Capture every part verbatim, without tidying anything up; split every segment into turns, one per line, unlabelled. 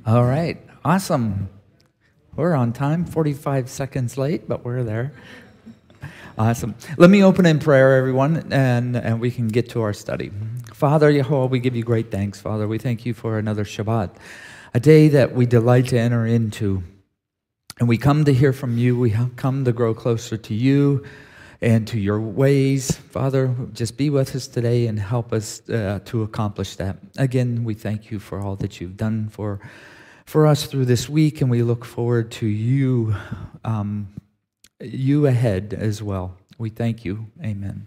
All right, awesome. We're on time, forty-five seconds late, but we're there. Awesome. Let me open in prayer, everyone, and, and we can get to our study. Father Yehovah, we give you great thanks, Father. We thank you for another Shabbat, a day that we delight to enter into. And we come to hear from you. We come to grow closer to you and to your ways. Father, just be with us today and help us uh, to accomplish that. Again, we thank you for all that you've done for, for us through this week, and we look forward to you, um, you ahead as well. We thank you. Amen.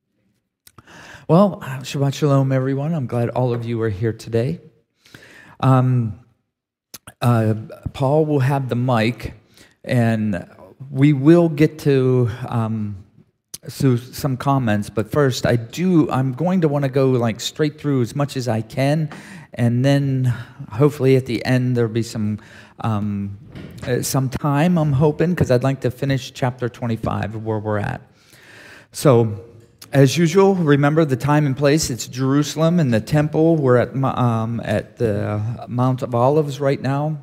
Well, Shabbat Shalom, everyone. I'm glad all of you are here today. Um, uh, Paul will have the mic, and we will get to um, so some comments. But first, I do. I'm going to want to go like straight through as much as I can, and then hopefully at the end there'll be some um, uh, some time. I'm hoping, because I'd like to finish chapter twenty-five where we're at. So, as usual, remember the time and place. It's Jerusalem and the temple. We're at um, at the Mount of Olives right now.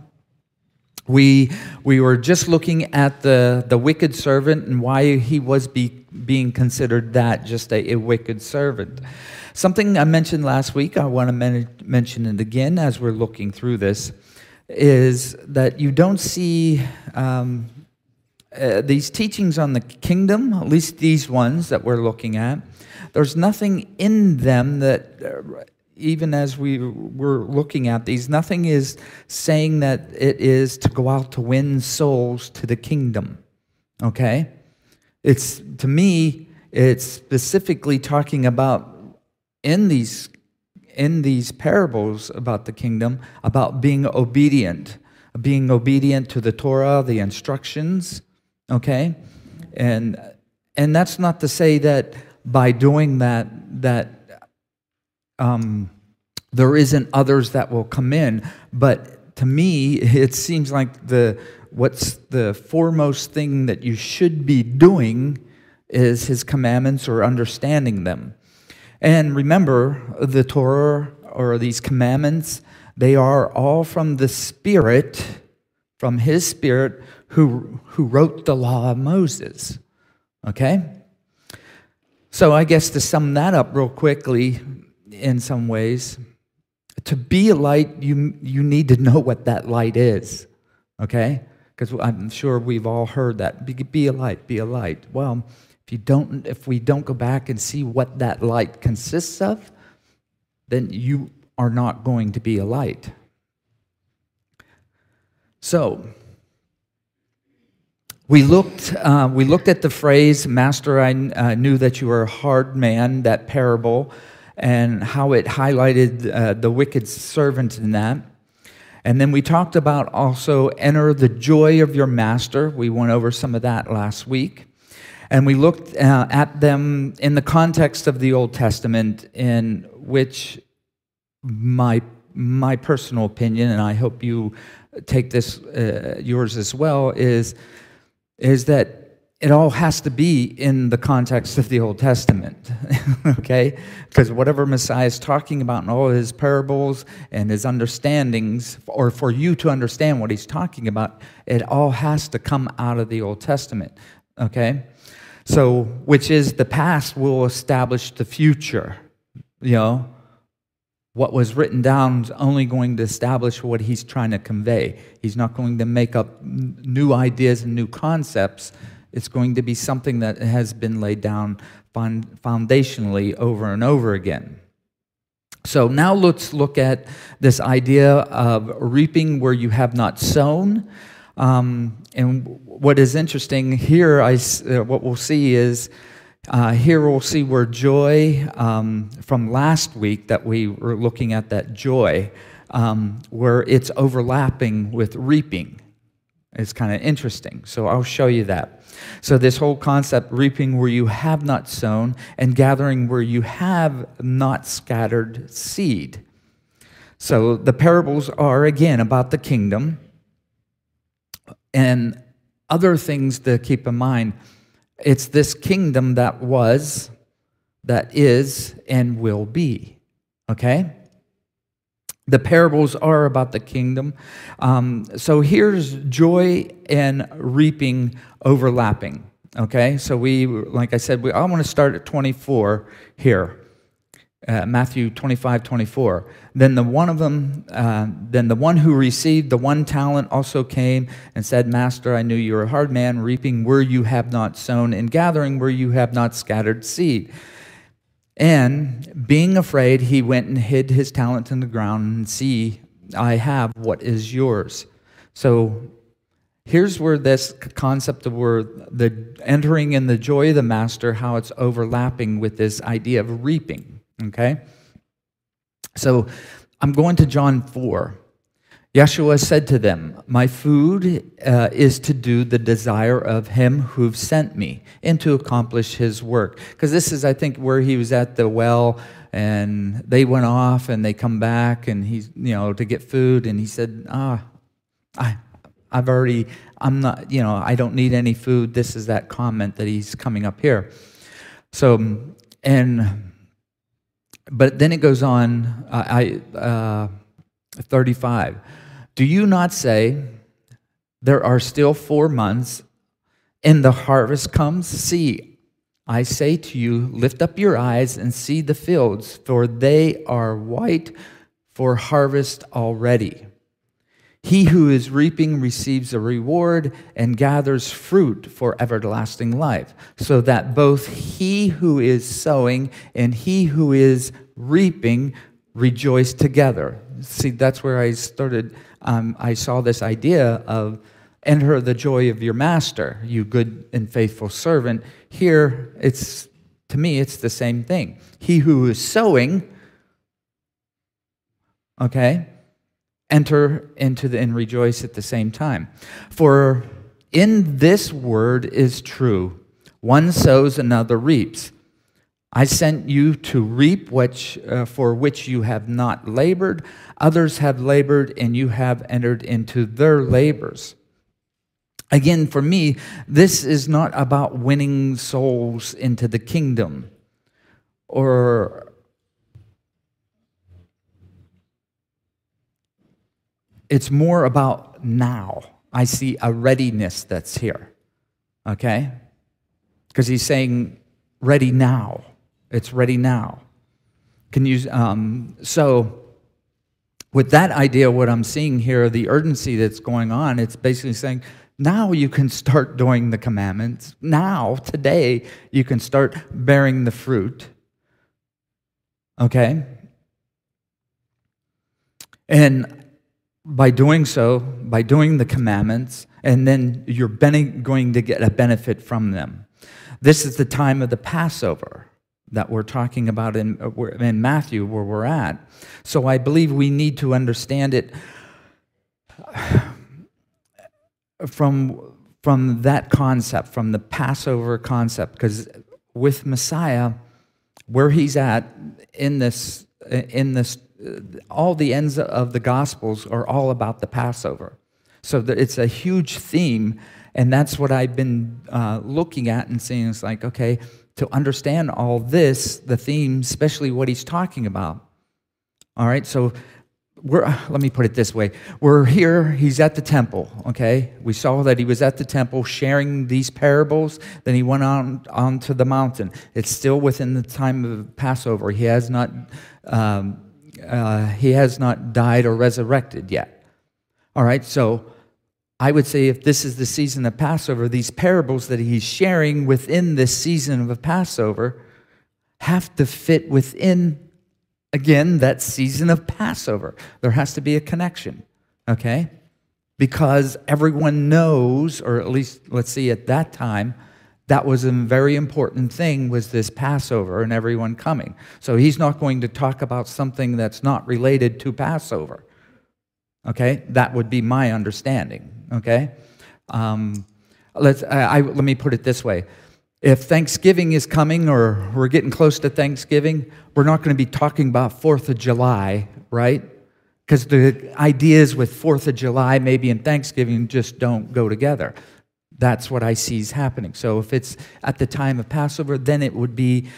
We we were just looking at the, the wicked servant and why he was be, being considered that, just a, a wicked servant. Something I mentioned last week, I want to men- mention it again as we're looking through this, is that you don't see um, uh, these teachings on the kingdom, at least these ones that we're looking at. There's nothing in them that... Uh, even as we were looking at these, nothing is saying that it is to go out to win souls to the kingdom, okay? It's, to me, it's specifically talking about, in these, in these parables about the kingdom, about being obedient, being obedient to the Torah, the instructions, okay? And, and that's not to say that by doing that, that Um, there isn't others that will come in, but to me, it seems like the what's the foremost thing that you should be doing is His commandments or understanding them. And remember, the Torah or these commandments, they are all from the Spirit, from His Spirit, who who wrote the law of Moses. Okay? So I guess to sum that up real quickly, in some ways, to be a light, you you need to know what that light is, okay? Because I'm sure we've all heard that. Be, be a light, be a light. Well, if you don't, if we don't go back and see what that light consists of, then you are not going to be a light. So we looked uh, we looked at the phrase, "Master, I uh, knew that you were a hard man," that parable, and how it highlighted uh, the wicked servant in that. And then we talked about also enter the joy of your master. We went over some of that last week. And we looked uh, at them in the context of the Old Testament, in which my my personal opinion, and I hope you take this uh, yours as well, is, is that it all has to be in the context of the Old Testament, okay? Because whatever Messiah is talking about in all of his parables and his understandings, or for you to understand what he's talking about, it all has to come out of the Old Testament, okay? So, which is the past will establish the future, you know? What was written down is only going to establish what he's trying to convey. He's not going to make up new ideas and new concepts. It's going to be something that has been laid down foundationally over and over again. So now let's look at this idea of reaping where you have not sown. Um, and what is interesting here, I, uh, what we'll see is, uh, here we'll see where joy, um, from last week that we were looking at that joy, um, where it's overlapping with reaping. It's kind of interesting. So I'll show you that. So this whole concept, reaping where you have not sown and gathering where you have not scattered seed. So the parables are, again, about the kingdom and other things to keep in mind. It's this kingdom that was, that is, and will be. Okay? The parables are about the kingdom. Um, so here's joy and reaping overlapping. Okay, so we, like I said, we, I want to start at twenty-four here. Uh, Matthew twenty-five, twenty-four. Then the one of them, uh, then the one who received the one talent also came and said, Master, I knew you were a hard man, reaping where you have not sown, and gathering where you have not scattered seed. And being afraid, he went and hid his talent in the ground, and see, I have what is yours. So here's where this concept of where the entering in the joy of the master, how it's overlapping with this idea of reaping. Okay? So I'm going to John four. Yeshua said to them, my food uh, is to do the desire of him who sent me and to accomplish his work. Because this is, I think, where he was at the well, and they went off and they come back and he's, you know, to get food. And he said, ah, I, I've already, I'm not, you know, I don't need any food. This is that comment that he's coming up here. So, and, but then it goes on, I, uh, thirty-five. Do you not say, there are still four months, and the harvest comes? See, I say to you, lift up your eyes and see the fields, for they are white for harvest already. He who is reaping receives a reward and gathers fruit for everlasting life, so that both he who is sowing and he who is reaping rejoice together. See, that's where I started. Um, I saw this idea of enter the joy of your master, you good and faithful servant. Here, it's, to me, it's the same thing. He who is sowing, okay, enter into the and rejoice at the same time. For in this word is true, one sows, another reaps. I sent you to reap which, uh, for which you have not labored. Others have labored, and you have entered into their labors. Again, for me, this is not about winning souls into the kingdom, or it's more about now. I see a readiness that's here, okay? Because he's saying, ready now. It's ready now. Can you, um, so with that idea, what I'm seeing here, the urgency that's going on, it's basically saying, now you can start doing the commandments. Now, today, you can start bearing the fruit. Okay? And by doing so, by doing the commandments, and then you're going to get a benefit from them. This is the time of the Passover that we're talking about in, in Matthew, where we're at. So I believe we need to understand it from, from that concept, from the Passover concept, because with Messiah, where he's at in this, in this, all the ends of the Gospels are all about the Passover. So it's a huge theme, and that's what I've been uh, looking at and seeing. It's like, okay, to understand all this, the theme, especially what he's talking about. All right, so we're, let me put it this way. We're here, he's at the temple, okay? We saw that he was at the temple sharing these parables. Then he went on onto the mountain. It's still within the time of Passover. He has not, um, uh, he has not died or resurrected yet. All right, so I would say if this is the season of Passover, these parables that he's sharing within this season of Passover have to fit within, again, that season of Passover. There has to be a connection, okay? Because everyone knows, or at least, let's see, at that time, that was a very important thing, was this Passover and everyone coming. So he's not going to talk about something that's not related to Passover. Okay, that would be my understanding. Okay, um, let's. I, I, let me put it this way: if Thanksgiving is coming, or we're getting close to Thanksgiving, we're not going to be talking about Fourth of July, right? Because the ideas with Fourth of July, maybe and Thanksgiving, just don't go together. That's what I see is happening. So if it's at the time of Passover, then it would be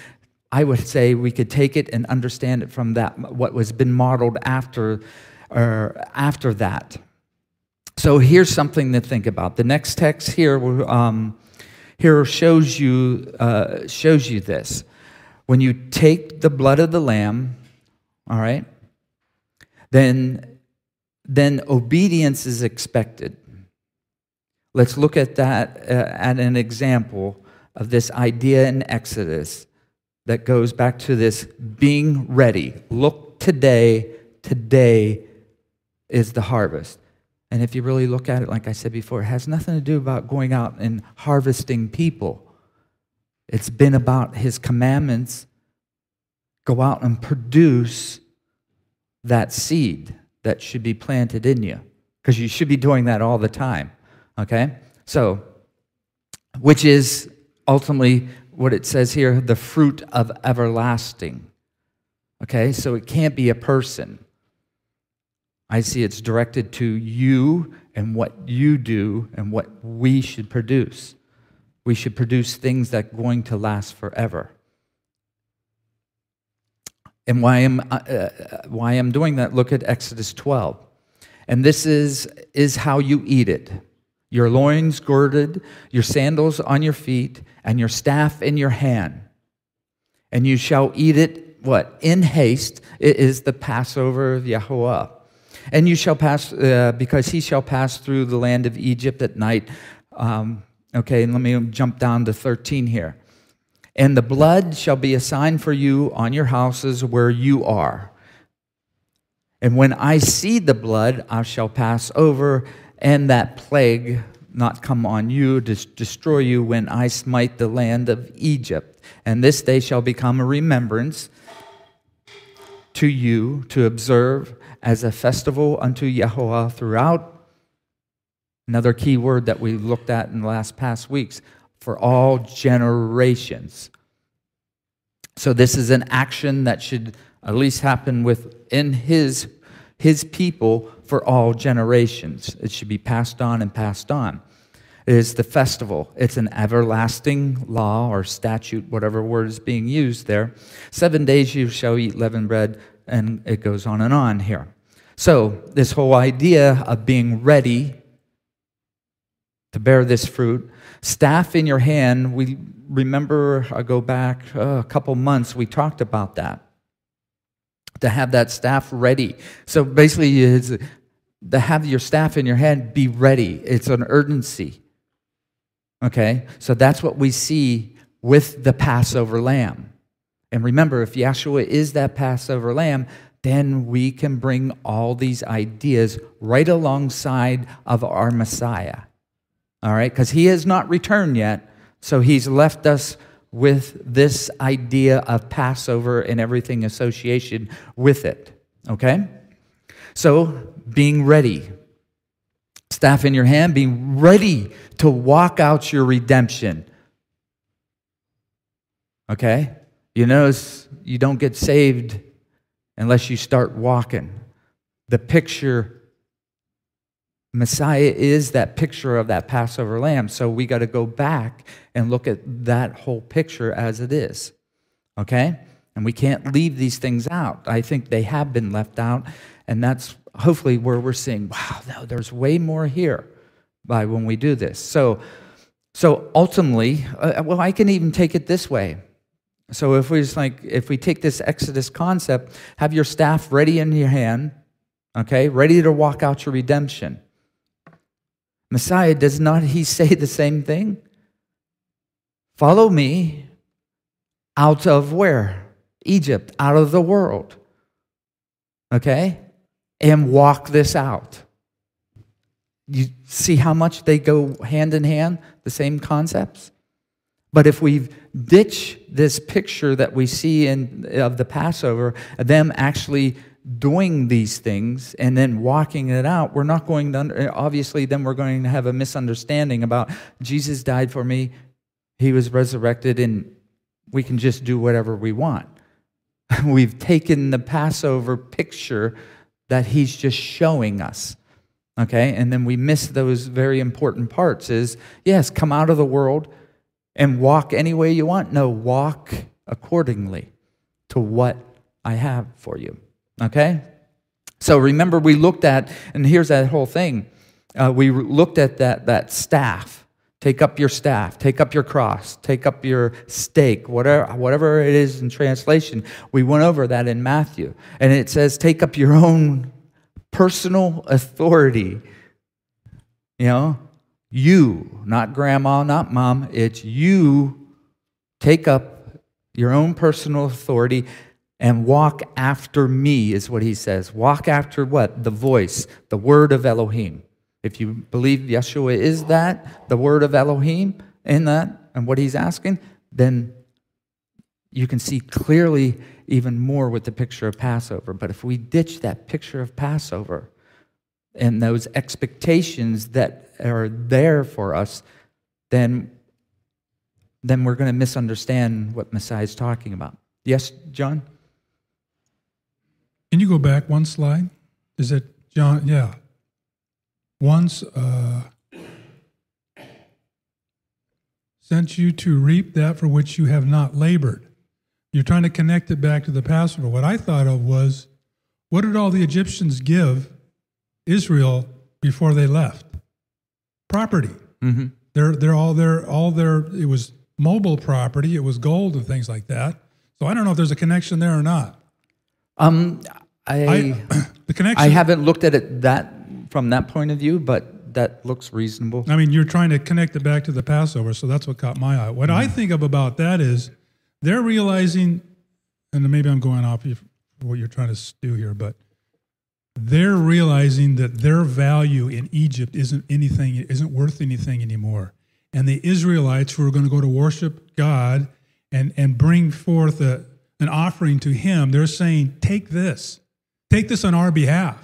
I would say we could take it and understand it from that, what was been modeled after, or after that. So here's something to think about. The next text here, um, here shows you uh, shows you this. When you take the blood of the lamb, all right, then then obedience is expected. Let's look at that uh, at an example of this idea in Exodus that goes back to this being ready. Look today, today is the harvest. And if you really look at it, like I said before, it has nothing to do about going out and harvesting people. It's been about his commandments. Go out and produce that seed that should be planted in you, because you should be doing that all the time, okay? So, which is ultimately what it says here, the fruit of everlasting, okay? So it can't be a person. I see it's directed to you and what you do and what we should produce. We should produce things that are going to last forever. And why I'm, uh, why I'm doing that, look at Exodus twelve. And this is, is how you eat it. Your loins girded, your sandals on your feet, and your staff in your hand. And you shall eat it, what? In haste. It is the Passover of Yahweh. And you shall pass, uh, because he shall pass through the land of Egypt at night. Um, okay, and let me jump down to thirteen here. And the blood shall be a sign for you on your houses where you are. And when I see the blood, I shall pass over, and that plague not come on you, to destroy you when I smite the land of Egypt. And this day shall become a remembrance to you to observe as a festival unto Yahweh throughout. Another key word that we looked at in the last past weeks, for all generations. So this is an action that should at least happen within his, his people for all generations. It should be passed on and passed on. It is the festival. It's an everlasting law or statute, whatever word is being used there. Seven days you shall eat leavened bread, and it goes on and on here. So this whole idea of being ready to bear this fruit, staff in your hand, we remember, I go back uh, a couple months, we talked about that. To have that staff ready. So basically, it's, to have your staff in your hand, be ready. It's an urgency. Okay? So that's what we see with the Passover lamb. And remember, if Yahshua is that Passover lamb, then we can bring all these ideas right alongside of our Messiah. All right? Because he has not returned yet, so he's left us with this idea of Passover and everything associated with it. Okay? So, being ready. Staff in your hand, being ready to walk out your redemption. Okay? You notice you don't get saved unless you start walking. The picture, Messiah is that picture of that Passover lamb. So we got to go back and look at that whole picture as it is. Okay? And we can't leave these things out. I think they have been left out. And that's hopefully where we're seeing, wow, there's way more here by when we do this. So, so ultimately, uh, well, I can even take it this way. So if we just like, if we take this Exodus concept, have your staff ready in your hand, okay, ready to walk out your redemption. Messiah, does not he say the same thing? Follow me out of where? Egypt, out of the world. Okay? And walk this out. You see how much they go hand in hand, the same concepts? But if we ditch this picture that we see in of the Passover, them actually doing these things and then walking it out, we're not going to, obviously then we're going to have a misunderstanding about Jesus died for me, he was resurrected, and we can just do whatever we want. We've taken the Passover picture that he's just showing us, okay? And then we miss those very important parts is, yes, come out of the world and walk any way you want. No, walk accordingly to what I have for you. Okay? So remember, we looked at, and here's that whole thing. Uh, we looked at that, that staff. Take up your staff. Take up your cross. Take up your stake. Whatever, whatever it is in translation. We went over that in Matthew. And it says, take up your own personal authority. You know? You, not grandma, not mom. It's you. Take up your own personal authority and walk after me, is what he says. Walk after what? The voice, the word of Elohim. If you believe Yeshua is that, the word of Elohim in that, and what he's asking, then you can see clearly even more with the picture of Passover. But if we ditch that picture of Passover and those expectations that are there for us, then, then we're going to misunderstand what Messiah is talking about. Yes, John?
Can you go back one slide? Is it John? Yeah. Once uh, sent you to reap that for which you have not labored. You're trying to connect it back to the Passover. What I thought of was, what did all the Egyptians give Israel before they left? Property. Mm-hmm. They're they're all their all their. It was mobile property. It was gold and things like that. So I don't know if there's a connection there or not.
Um, I,
I the connection.
I haven't looked at it that from that point of view, but that looks reasonable.
I mean, you're trying to connect it back to the Passover, so that's what caught my eye. What mm. I think of about that is they're realizing, and maybe I'm going off what you're trying to do here, but they're realizing that their value in Egypt isn't anything, isn't worth anything anymore. And the Israelites who are going to go to worship God and, and bring forth a, an offering to him, they're saying, take this. Take this on our behalf.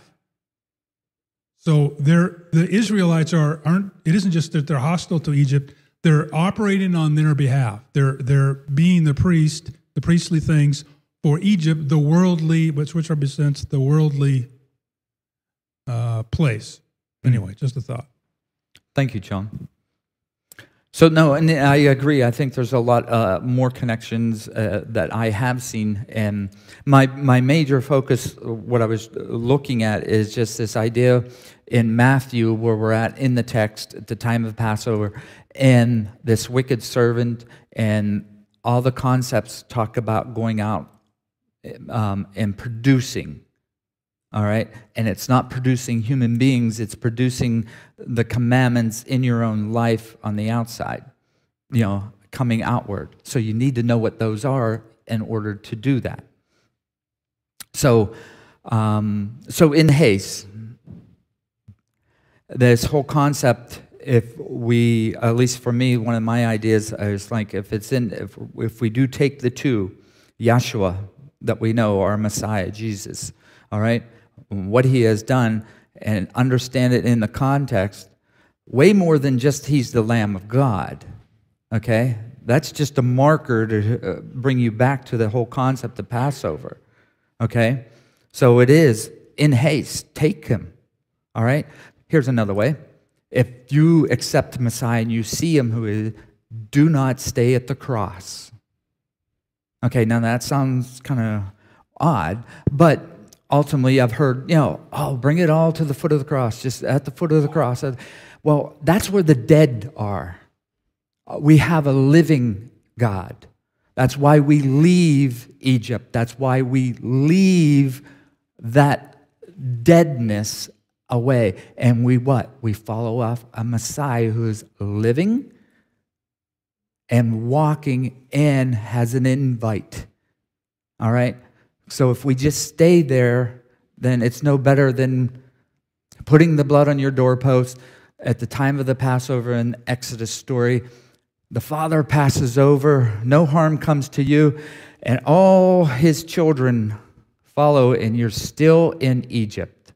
So they're, the Israelites are, aren't, it isn't just that they're hostile to Egypt, they're operating on their behalf. They're, they're being the priest, the priestly things for Egypt, the worldly, which, which represents the worldly uh, place. Anyway, just a thought.
Thank you, John. So no, and I agree. I think there's a lot uh, more connections uh, that I have seen, and my my major focus, what I was looking at, is just this idea in Matthew where we're at in the text at the time of Passover, and this wicked servant, and all the concepts talk about going out um, and producing. All right, and it's not producing human beings, it's producing the commandments in your own life on the outside, you know, coming outward. So you need to know what those are in order to do that. So, um, so in haste, this whole concept, if we, at least for me, one of my ideas is like, if it's in, if, if we do take the two, Yeshua, that we know, our Messiah, Jesus, all right, what he has done, and understand it in the context, way more than just he's the Lamb of God, okay? That's just a marker to uh, bring you back to the whole concept of Passover, okay? So it is, in haste, take him, all right? Here's another way. If you accept Messiah and you see him who is, do not stay at the cross. Okay, now that sounds kind of odd, but ultimately, I've heard, you know, oh, bring it all to the foot of the cross, just at the foot of the cross. Well, that's where the dead are. We have a living God. That's why we leave Egypt. That's why we leave that deadness away. And we what? We follow off a Messiah who is living and walking and has an invite. All right? So if we just stay there, then it's no better than putting the blood on your doorpost. At the time of the Passover in Exodus story, the father passes over, no harm comes to you, and all his children follow, and you're still in Egypt.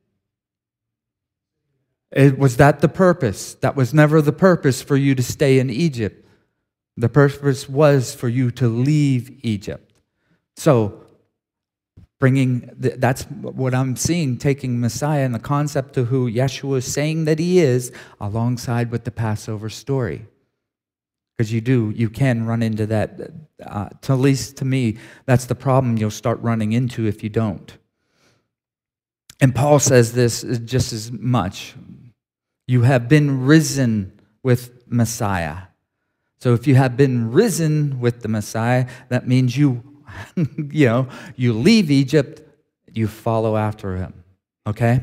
It, was that the purpose? That was never the purpose for you to stay in Egypt. The purpose was for you to leave Egypt. So, Bringing, that's what I'm seeing, taking Messiah and the concept of who Yeshua is saying that he is alongside with the Passover story. Because you do, you can run into that. Uh, to, at least to me, that's the problem you'll start running into if you don't. And Paul says this just as much. You have been risen with Messiah. So if you have been risen with the Messiah, that means you, you know, you leave Egypt, you follow after him. Okay?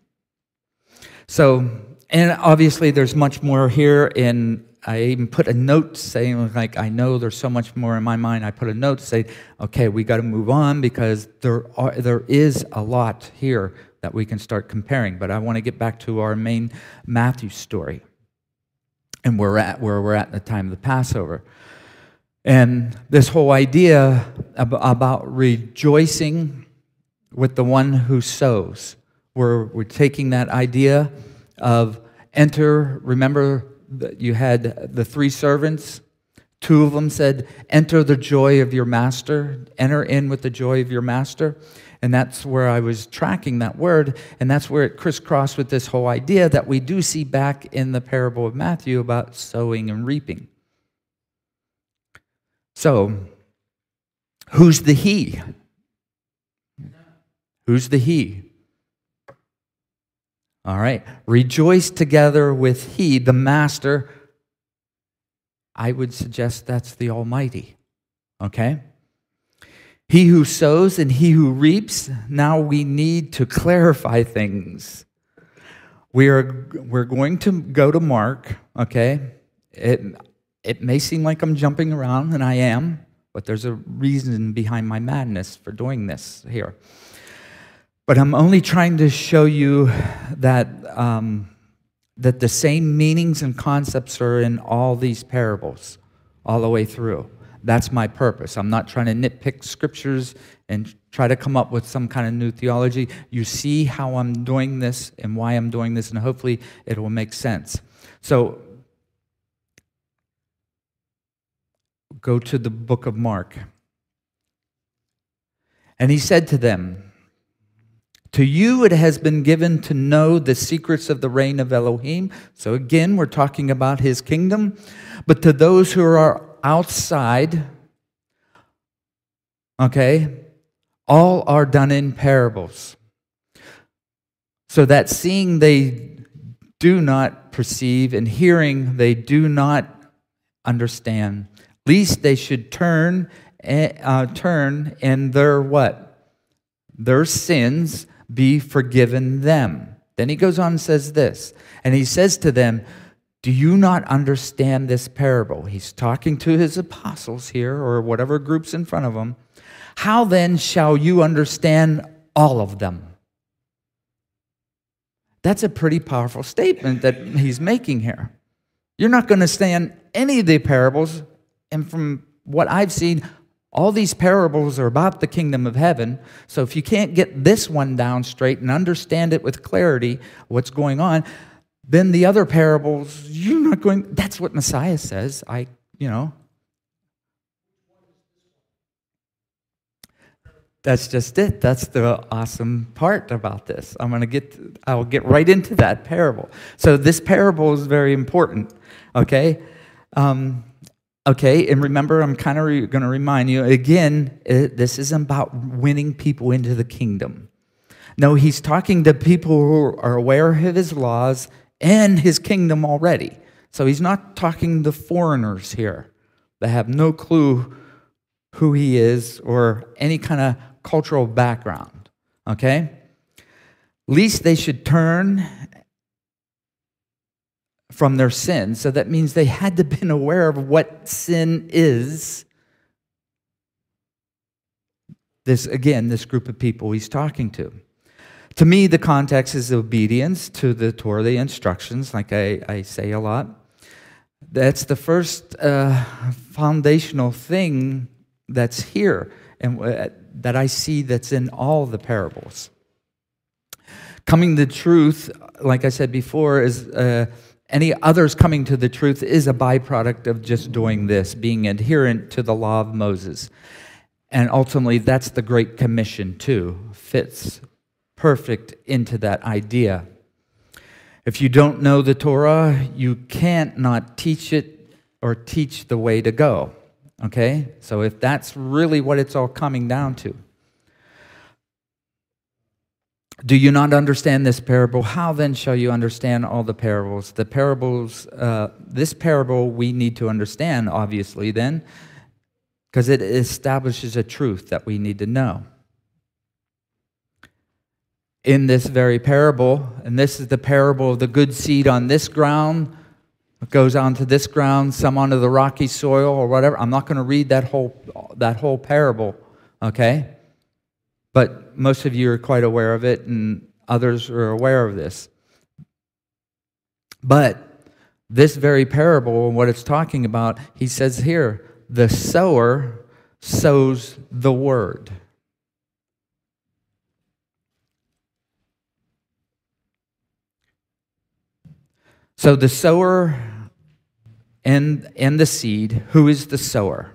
So, and obviously there's much more here in, I even put a note saying, like, I know there's so much more in my mind. I put a note to say, okay, we got to move on because there are, there is a lot here that we can start comparing. But I want to get back to our main Matthew story. And we're at where we're at in the time of the Passover. And this whole idea about rejoicing with the one who sows. We're, we're taking that idea of enter, remember that you had the three servants. Two of them said, enter the joy of your master. Enter in with the joy of your master. And that's where I was tracking that word, and that's where it crisscrossed with this whole idea that we do see back in the parable of Matthew about sowing and reaping. So, who's the he? Who's the he? All right. Rejoice together with he, the master. I would suggest that's the Almighty. Okay? He who sows and he who reaps, now we need to clarify things. We are, we're going to go to Mark, okay? It, it may seem like I'm jumping around, and I am, but there's a reason behind my madness for doing this here. But I'm only trying to show you that, um, that the same meanings and concepts are in all these parables, all the way through. That's my purpose. I'm not trying to nitpick scriptures and try to come up with some kind of new theology. You see how I'm doing this and why I'm doing this, and hopefully it will make sense. So, go to the book of Mark. And he said to them, to you it has been given to know the secrets of the reign of Elohim. So again, we're talking about his kingdom. But to those who are outside, okay, all are done in parables, so that seeing they do not perceive, and hearing they do not understand, lest they should turn, uh, turn and their what? Their sins be forgiven them. Then he goes on and says this, and he says to them, do you not understand this parable? He's talking to his apostles here, or whatever group's in front of him. How then shall you understand all of them? That's a pretty powerful statement that he's making here. You're not going to understand any of the parables, and from what I've seen, all these parables are about the kingdom of heaven. So if you can't get this one down straight and understand it with clarity, what's going on, then the other parables, you're not going, that's what Messiah says. I, you know. That's just it. That's the awesome part about this. I'm going to get, I'll get right into that parable. So this parable is very important, okay? Um, okay, and remember, I'm kind of re- going to remind you, again, it, this isn't about winning people into the kingdom. No, he's talking to people who are aware of his laws and his kingdom already. So he's not talking to foreigners here that have no clue who he is or any kind of cultural background, okay? Least they should turn from their sins. So that means they had to have been aware of what sin is. This, again, this group of people he's talking to. To me, the context is obedience to the Torah, the instructions, like I, I say a lot. That's the first uh, foundational thing that's here and uh, that I see that's in all the parables. Coming to the truth, like I said before, is uh, any others coming to the truth is a byproduct of just doing this, being adherent to the law of Moses. And ultimately, that's the Great Commission too, fits perfect into that idea. If you don't know the Torah, you can't not teach it or teach the way to go. Okay? So if that's really what it's all coming down to. Do you not understand this parable? How then shall you understand all the parables? The parables, uh, this parable we need to understand, obviously, then, because it establishes a truth that we need to know. In this very parable, and this is the parable of the good seed on this ground, it goes onto this ground, some onto the rocky soil or whatever. I'm not going to read that whole that whole parable, okay? But most of you are quite aware of it, and others are aware of this. But this very parable, what it's talking about, he says here, the sower sows the word. So the sower and, and the seed, who is the sower?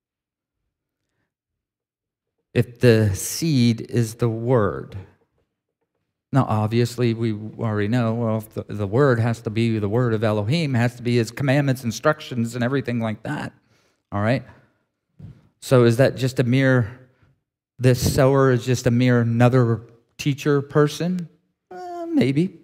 If the seed is the word. Now, obviously, we already know, well, if the, the word has to be the word of Elohim, has to be his commandments, instructions, and everything like that. All right? So is that just a mere, this sower is just a mere another teacher person? Uh, maybe.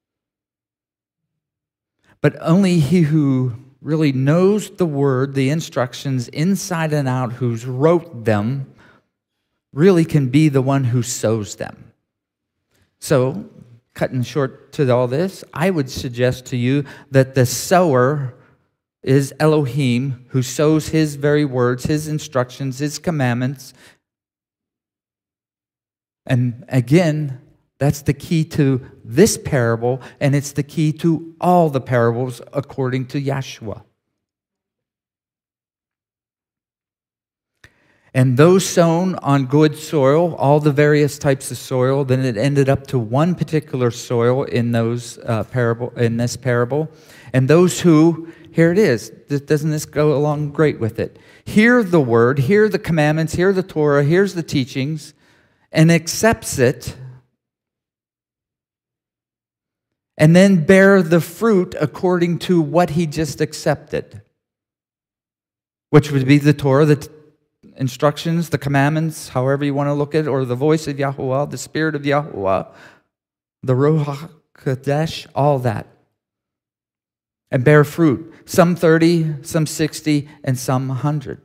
But only he who really knows the word, the instructions inside and out, who's wrote them, really can be the one who sows them. So, cutting short to all this, I would suggest to you that the sower is Elohim, who sows his very words, his instructions, his commandments. And again, that's the key to this parable, and it's the key to all the parables according to Yeshua. And those sown on good soil, all the various types of soil, then it ended up to one particular soil in those uh, parable, in this parable. And those who, here it is, doesn't this go along great with it? Hear the word, hear the commandments, hear the Torah, hears the teachings, and accepts it, and then bear the fruit according to what he just accepted, which would be the Torah, the instructions, the commandments, however you want to look at it, or the voice of Yahuwah, the Spirit of Yahuwah, the Ruach HaKodesh, all that. And bear fruit. Some thirty, some sixty, and some one hundred.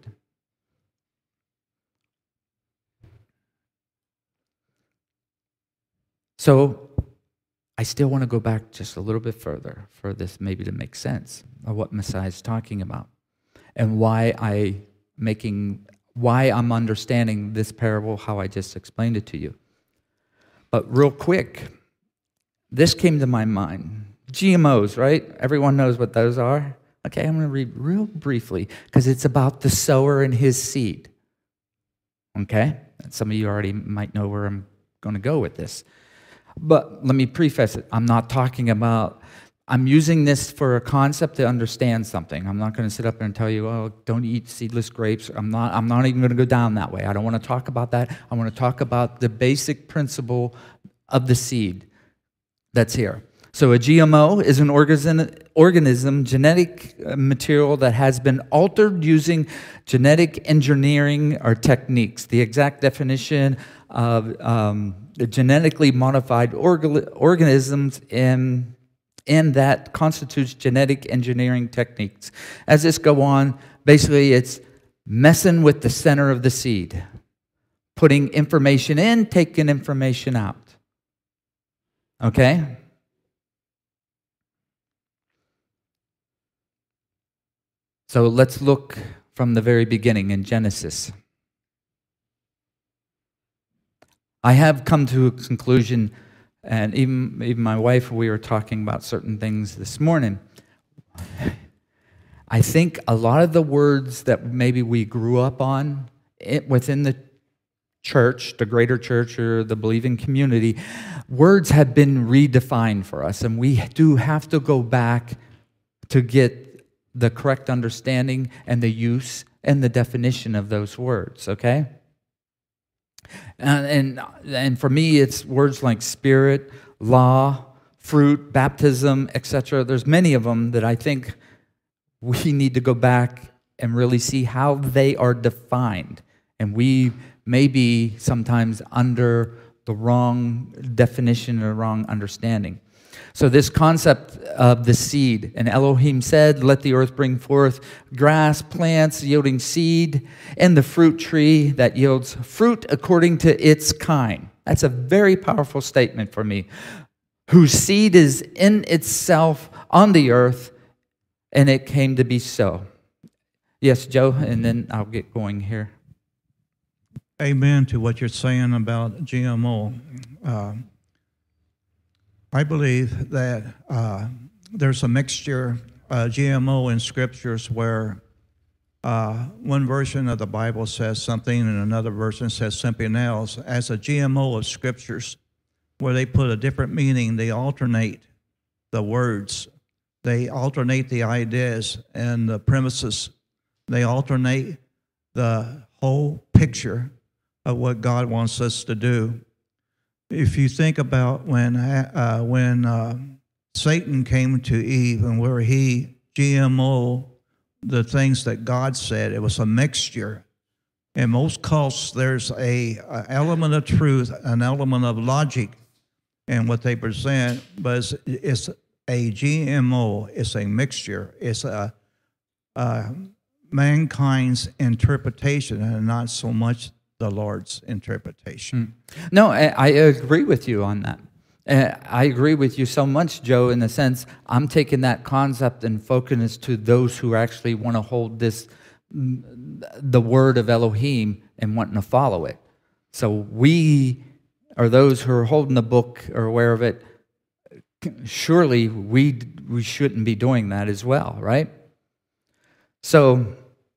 So, I still want to go back just a little bit further for this maybe to make sense of what Messiah is talking about and why I making why I'm understanding this parable how I just explained it to you. But real quick, this came to my mind. G M Os, right? Everyone knows what those are. Okay, I'm going to read real briefly because it's about the sower and his seed. Okay? And some of you already might know where I'm going to go with this. But let me preface it. I'm not talking about, I'm using this for a concept to understand something. I'm not going to sit up there and tell you, oh, don't eat seedless grapes. I'm not, I'm not even going to go down that way. I don't want to talk about that. I want to talk about the basic principle of the seed that's here. So a G M O is an organism, organism, genetic material that has been altered using genetic engineering or techniques. The exact definition of um, the genetically modified orga organisms in, in that constitutes genetic engineering techniques. As this go on, basically it's messing with the center of the seed, putting information in, taking information out. Okay? So let's look from the very beginning in Genesis. I have come to a conclusion, and even, even my wife, we were talking about certain things this morning. I think a lot of the words that maybe we grew up on it, within the church, the greater church or the believing community, words have been redefined for us, and we do have to go back to get the correct understanding and the use and the definition of those words, okay? And, and, and for me, it's words like spirit, law, fruit, baptism, et cetera. There's many of them that I think we need to go back and really see how they are defined. And we may be sometimes under the wrong definition or wrong understanding. So this concept of the seed, and Elohim said, let the earth bring forth grass, plants yielding seed, and the fruit tree that yields fruit according to its kind. That's a very powerful statement for me. Whose seed is in itself on the earth, and it came to be so. Yes, Joe, and then I'll get going here.
Amen to what you're saying about G M O. Uh, I believe that uh, there's a mixture, uh, G M O in scriptures where uh, one version of the Bible says something and another version says something else. As a G M O of scriptures, where they put a different meaning, they alternate the words, they alternate the ideas and the premises, they alternate the whole picture of what God wants us to do. If you think about when uh, when uh, Satan came to Eve and where he G M O the things that God said, it was a mixture. In most cults, there's a, a element of truth, an element of logic in what they present, but it's, it's a G M O. It's a mixture. It's a, a mankind's interpretation and not so much the Lord's interpretation.
Mm. No, I, I agree with you on that. Uh, I agree with you so much, Joe, in the sense I'm taking that concept and focus to those who actually want to hold this, the word of Elohim, and wanting to follow it. So we are those who are holding the book or aware of it. Surely we we shouldn't be doing that as well, right? So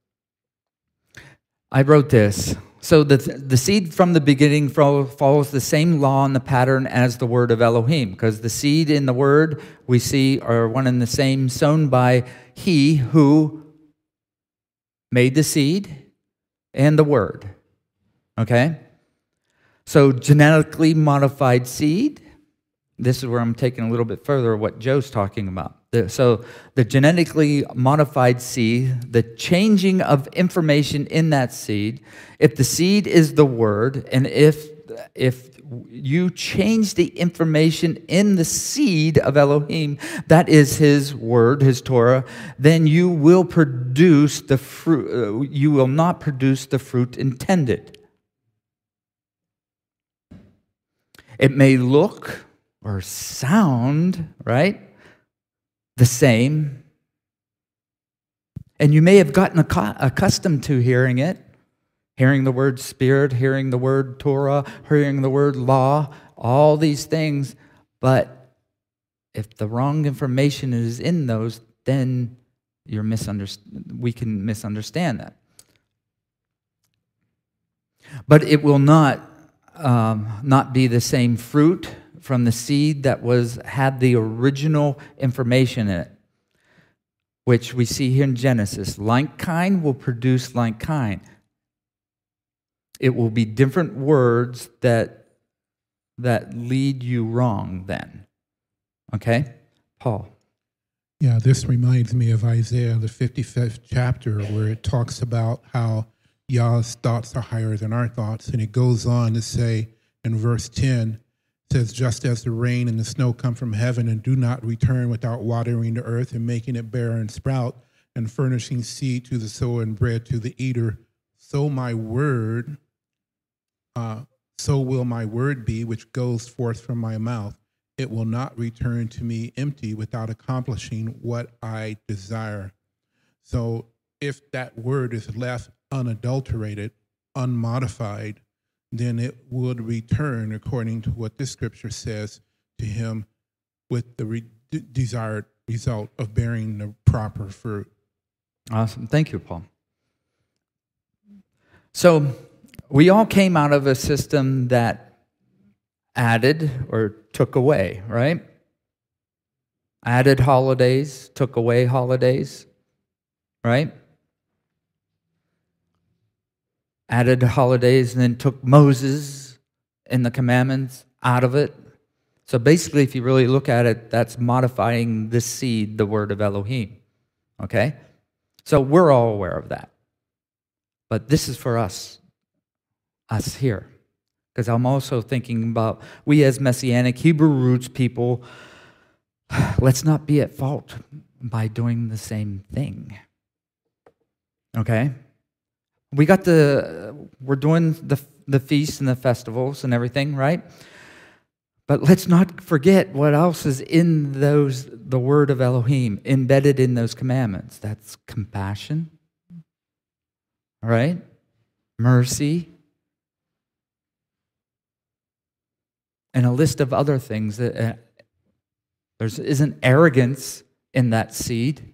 I wrote this. So the, the seed from the beginning follows the same law and the pattern as the word of Elohim, because the seed in the word we see are one and the same, sown by he who made the seed and the word. Okay? So genetically modified seed, this is where I'm taking a little bit further of what Joe's talking about. So the genetically modified seed, the changing of information in that seed, if the seed is the word, and if, if you change the information in the seed of Elohim, that is his word, his Torah, then you will produce the fruit, uh, you will not produce the fruit intended. It may look or sound, right, the same. And you may have gotten accustomed to hearing it, hearing the word spirit, hearing the word Torah, hearing the word law, all these things. But if the wrong information is in those, then you're misunderst- we can misunderstand that. But it will not, um, not be the same fruit from the seed that was had the original information in it, which we see here in Genesis. Like kind will produce like kind. It will be different words that that lead you wrong then. Okay? Paul.
Yeah, this reminds me of Isaiah, the fifty-fifth chapter, where it talks about how Yah's thoughts are higher than our thoughts. And it goes on to say in verse ten, says, just as the rain and the snow come from heaven and do not return without watering the earth and making it bear and sprout and furnishing seed to the sower and bread to the eater, so my word, uh, so will my word be which goes forth from my mouth. It will not return to me empty without accomplishing what I desire. So if that word is left unadulterated, unmodified, then it would return, according to what this scripture says, to him with the re- desired result of bearing the proper fruit.
Awesome. Thank you, Paul. So we all came out of a system that added or took away, right? Added holidays, took away holidays, right? Added holidays and then took Moses and the commandments out of it. So basically, if you really look at it, that's modifying the seed, the word of Elohim. Okay? So we're all aware of that. But this is for us, us here. Because I'm also thinking about we as Messianic Hebrew roots people, let's not be at fault by doing the same thing. Okay? We got the, we're doing the, the feasts and the festivals and everything, right? But let's not forget what else is in those, the word of Elohim, embedded in those commandments. That's compassion, all right? Mercy, and a list of other things. That uh, there isn't arrogance in that seed.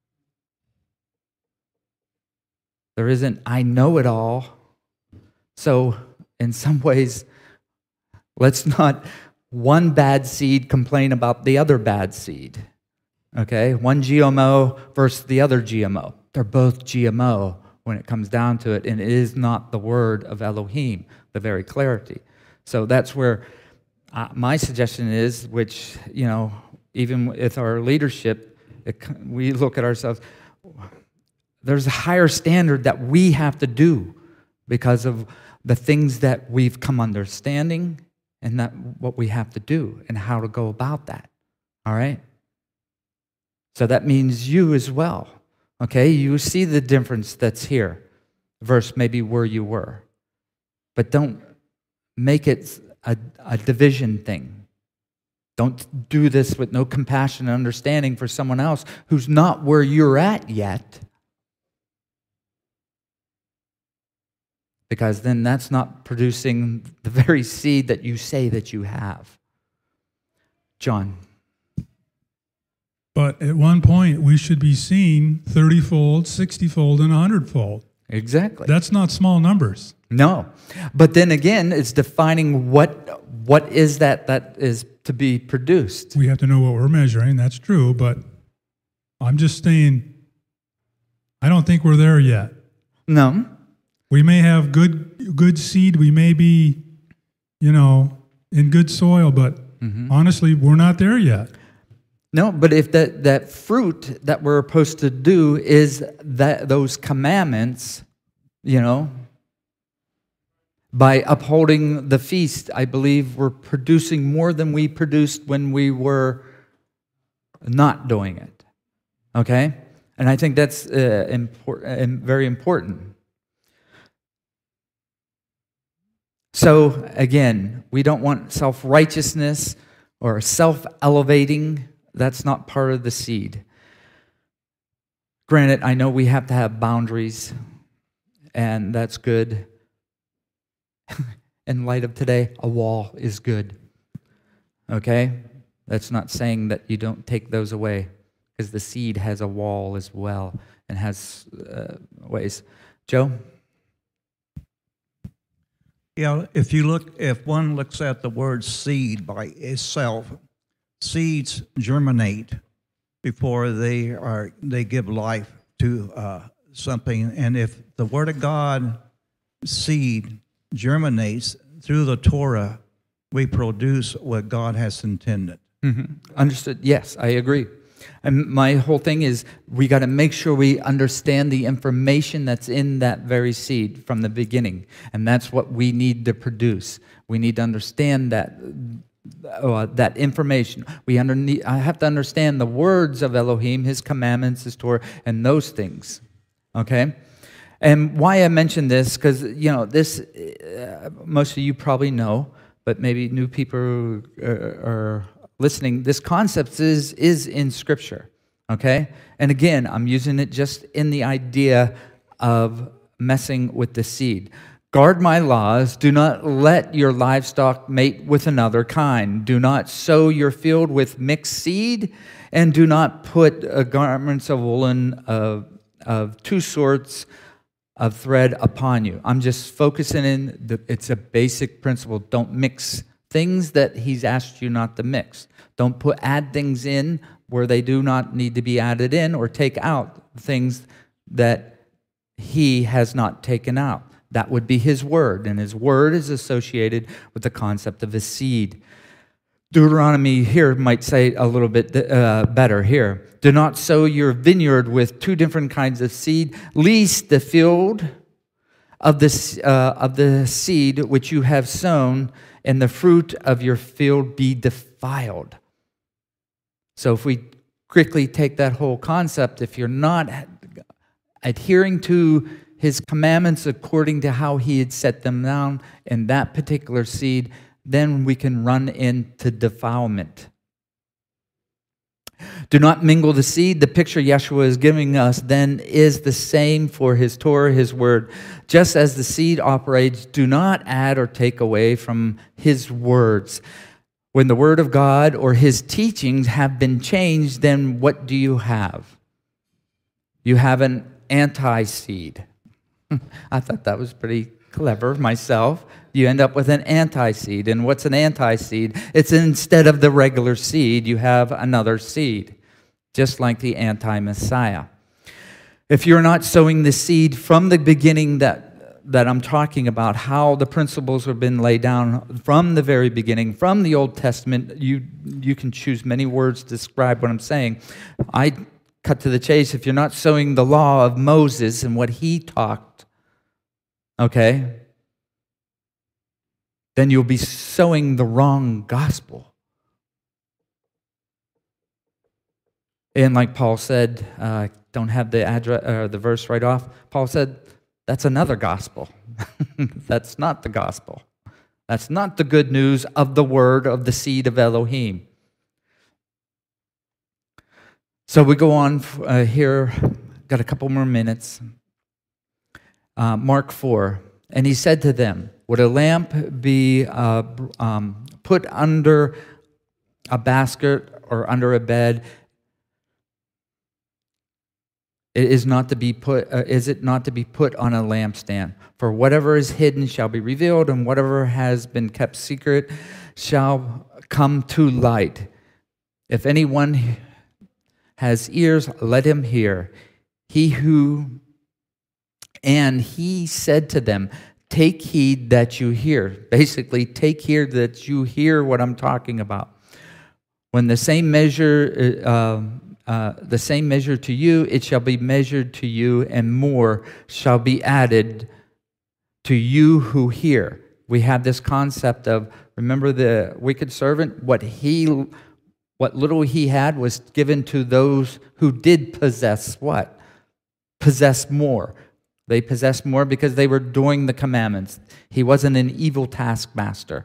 There isn't, I know it all. So in some ways, let's not one bad seed complain about the other bad seed. Okay? One G M O versus the other G M O. They're both G M O when it comes down to it, and it is not the word of Elohim, the very clarity. So that's where uh, my suggestion is, which, you know, even with our leadership, it, we look at ourselves, there's a higher standard that we have to do because of the things that we've come understanding and that what we have to do and how to go about that. All right? So that means you as well. Okay? You see the difference that's here versus maybe where you were. But don't make it a, a division thing. Don't do this with no compassion and understanding for someone else who's not where you're at yet. Because then that's not producing the very seed that you say that you have. John.
But at one point, we should be seeing thirty-fold, sixty-fold, and one hundred-fold.
Exactly.
That's not small numbers.
No. But then again, it's defining what what is that that is to be produced.
We have to know what we're measuring. That's true. But I'm just saying, I don't think we're there yet.
No.
We may have good good seed. We may be, you know, in good soil. But mm-hmm. honestly, we're not there yet.
No, but if that, that fruit that we're supposed to do is that those commandments, you know, by upholding the feast, I believe we're producing more than we produced when we were not doing it. Okay? And I think that's uh, important and very important. So, again, we don't want self-righteousness or self-elevating. That's not part of the seed. Granted, I know we have to have boundaries, and that's good. In light of today, a wall is good. Okay? That's not saying that you don't take those away, because the seed has a wall as well and has uh, ways. Joe?
Yeah, if you look, if one looks at the word seed by itself, seeds germinate before they are they give life to uh, something, and if the Word of God seed germinates through the Torah, we produce what God has intended.
Mm-hmm. Understood. Yes, I agree. And my whole thing is we got to make sure we understand the information that's in that very seed from the beginning. And that's what we need to produce. We need to understand that uh, that information. We under, I have to understand the words of Elohim, His commandments, His Torah, and those things. Okay? And why I mention this, because, you know, this, uh, most of you probably know, but maybe new people are, are listening, this concept is, is in Scripture, okay? And again, I'm using it just in the idea of messing with the seed. Guard my laws. Do not let your livestock mate with another kind. Do not sow your field with mixed seed, and do not put uh, garments of woolen of, of two sorts of thread upon you. I'm just focusing in, the, it's a basic principle. Don't mix things that He's asked you not to mix. Don't put add things in where they do not need to be added in, or take out things that He has not taken out. That would be His word, and His word is associated with the concept of a seed. Deuteronomy here might say a little bit uh, better here. Do not sow your vineyard with two different kinds of seed, lest the field of the, uh, of the seed which you have sown and the fruit of your field be defiled. So if we quickly take that whole concept, if you're not adhering to his commandments according to how he had set them down in that particular seed, then we can run into defilement. Do not mingle the seed. The picture Yeshua is giving us then is the same for his Torah, his word. Just as the seed operates, do not add or take away from his words. When the word of God or his teachings have been changed, then what do you have? You have an anti-seed. I thought that was pretty clever myself. You end up with an anti-seed. And what's an anti-seed? It's instead of the regular seed, you have another seed, just like the anti-Messiah. If you're not sowing the seed from the beginning that, that I'm talking about, how the principles have been laid down from the very beginning, from the Old Testament, you, you can choose many words to describe what I'm saying. I cut to the chase. If you're not sowing the law of Moses and what he taught, okay, then you'll be sowing the wrong gospel. And like Paul said, uh, don't have the address or uh, the verse right off. Paul said, that's another gospel. That's not the gospel. That's not the good news of the word of the seed of Elohim. So we go on uh, here, got a couple more minutes. Uh, Mark four, and he said to them, would a lamp be uh, um, put under a basket or under a bed? It is not to be put. Uh, is it not to be put on a lampstand? For whatever is hidden shall be revealed, and whatever has been kept secret shall come to light. If anyone has ears, let him hear. He who, and he said to them, take heed that you hear. Basically, take heed that you hear what I'm talking about. When the same measure, uh, uh, the same measure to you, it shall be measured to you, and more shall be added to you who hear. We have this concept of, remember the wicked servant? What he, what little he had was given to those who did possess what? Possess more. They possessed more because they were doing the commandments. He wasn't an evil taskmaster.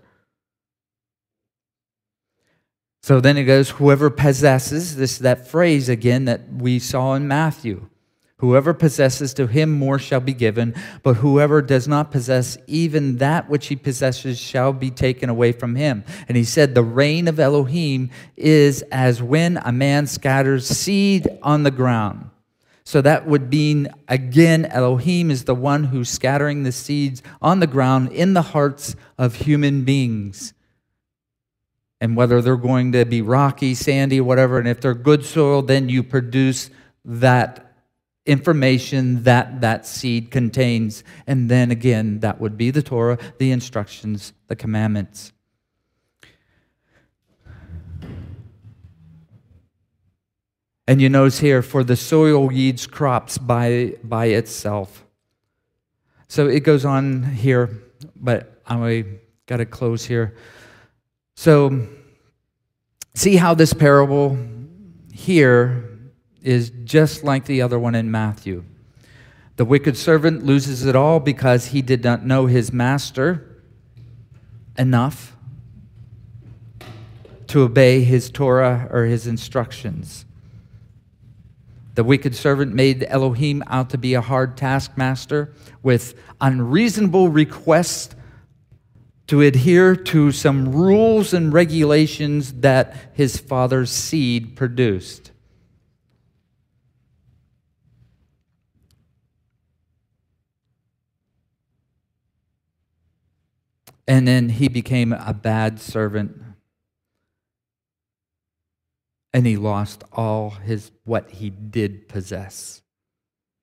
So then it goes, whoever possesses, this is that phrase again that we saw in Matthew. Whoever possesses, to him more shall be given, but whoever does not possess, even that which he possesses shall be taken away from him. And he said, the reign of Elohim is as when a man scatters seed on the ground. So that would mean, again, Elohim is the one who's scattering the seeds on the ground in the hearts of human beings. And whether they're going to be rocky, sandy, whatever, and if they're good soil, then you produce that information that that seed contains. And then again, that would be the Torah, the instructions, the commandments. And you notice here, for the soil yields crops by, by itself. So it goes on here, but I got to close here. So see how this parable here is just like the other one in Matthew. The wicked servant loses it all because he did not know his master enough to obey his Torah or his instructions. The wicked servant made Elohim out to be a hard taskmaster with unreasonable requests to adhere to some rules and regulations that his father's seed produced. And then he became a bad servant. And he lost all his what he did possess.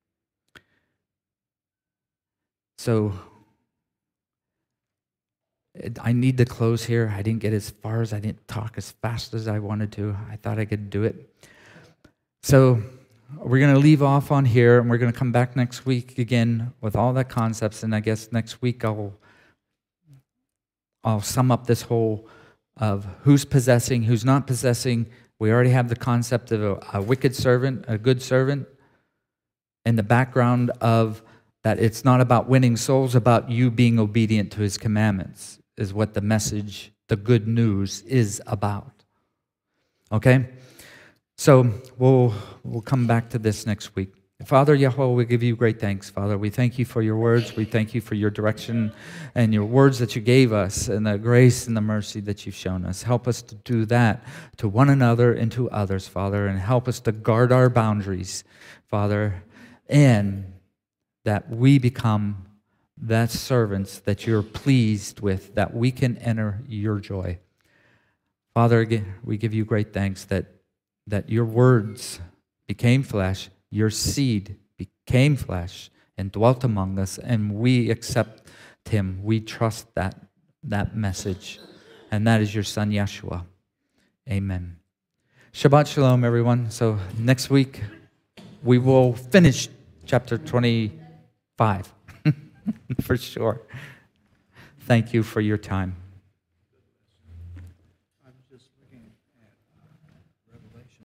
So it- I need to close here. I didn't get as far as I didn't talk as fast as I wanted to. I thought I could do it. So we're going to leave off on here, and we're going to come back next week again with all the concepts. And I guess next week I'll I'll sum up this whole of who's possessing, who's not possessing. We already have the concept of a, a wicked servant, a good servant, and the background of that it's not about winning souls, about you being obedient to his commandments is what the message, the good news is about. Okay? So we'll we'll come back to this next week. Father Yahweh, we give you great thanks, Father. We thank you for your words. We thank you for your direction and your words that you gave us and the grace and the mercy that you've shown us. Help us to do that to one another and to others, Father, and help us to guard our boundaries, Father, and that we become that servants that you're pleased with, that we can enter your joy. Father, again, we give you great thanks that, that your words became flesh, your seed became flesh and dwelt among us, and we accept him. We trust that, that message, and that is your son, Yeshua. Amen. Shabbat shalom, everyone. So next week, we will finish chapter twenty-five for sure. Thank you for your time.